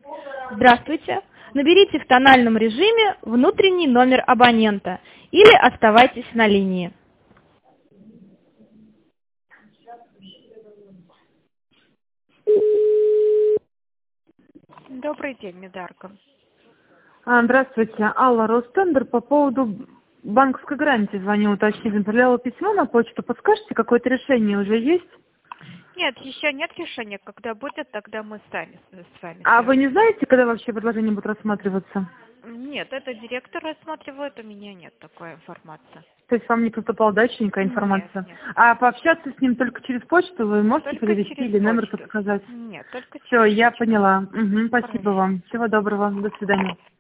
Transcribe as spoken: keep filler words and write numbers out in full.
Здравствуйте. Наберите в тональном режиме внутренний номер абонента или оставайтесь на линии. Добрый день, Медарка. А, Здравствуйте, Алла, Ростендер. По поводу банковской гарантии звоню уточнить. Направляла письмо на почту. Подскажете, какое-то решение уже есть? Нет, еще нет решения. Когда будет, тогда мы сами с вами. А вы не знаете, когда вообще предложение будет рассматриваться? Нет, это директор рассматривает, у меня нет такой информации. То есть вам не поступала дачненькая информация? Нет, нет. А пообщаться с ним только через почту вы можете Только перевести через или номер почту. подсказать? Нет, только Все, через я почту. поняла. Угу, спасибо Хорошо. вам. Всего доброго. До свидания.